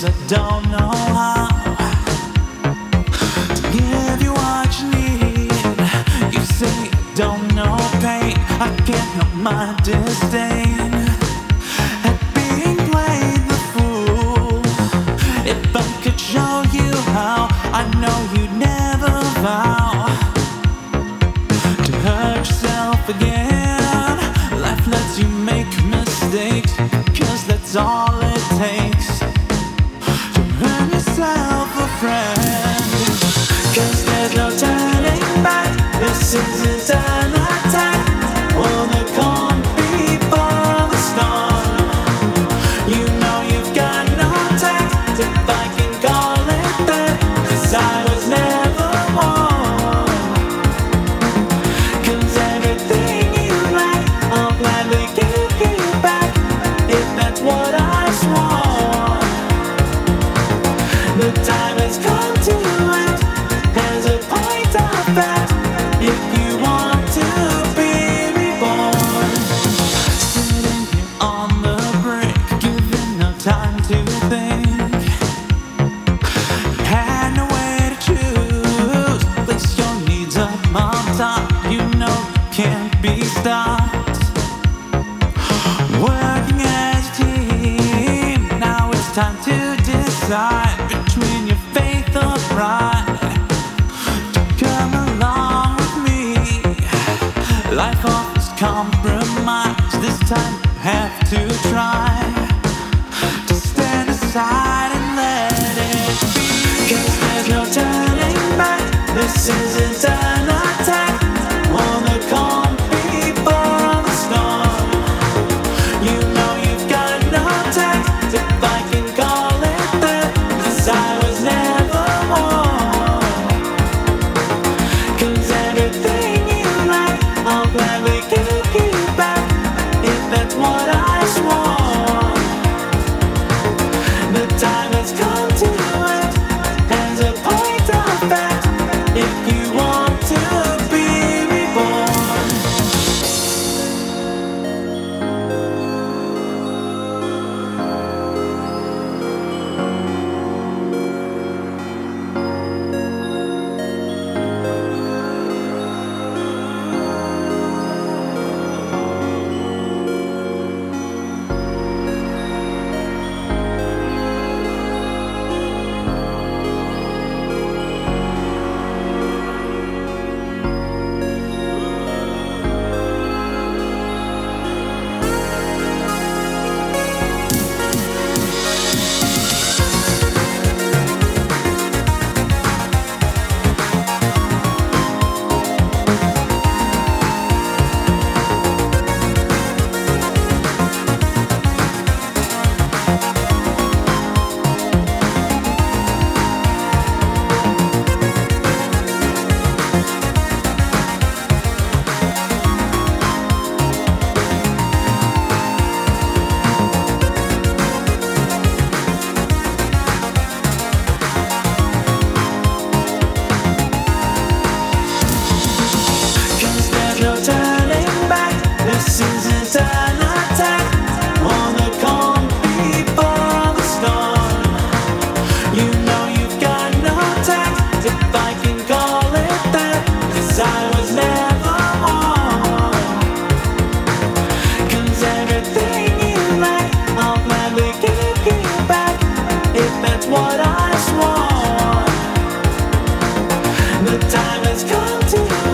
'cause I don't know how to give you what you need. You say I don't know pain, I can't help my disdain at being played the fool. If I could show you how, I know you'd never vow to hurt yourself again. Life lets you make mistakes, 'cause that's all it takes to earn yourself a friend. 'Cause there's no turning back, this isn't an attack or the calm before the storm. You know you've got no tact, if I can call it that, 'cause I was never warm. 'Cause everything you like, I'll gladly give you back, if that's what I swore. The time has come to act as a point of fact, if you want to be reborn. Sitting here on the brink, given no time to think, had no way to choose. Place your needs up on top, you know you can't be stopped. Working as a team, now it's time to decide between your faith or pride to come along with me. Life offers compromise, this time you have to try to stand aside and let it be. 'Cause there's no turning back, this isn't an attack on the calm before the storm. You know you've got no tact, if I can call it that, 'cause I was never warm. 'Cause everything you like, I'll gladly give you back, if that's what I swore. The time has come to act as a point of fact, if you want to be reborn. What I swore. The time has come to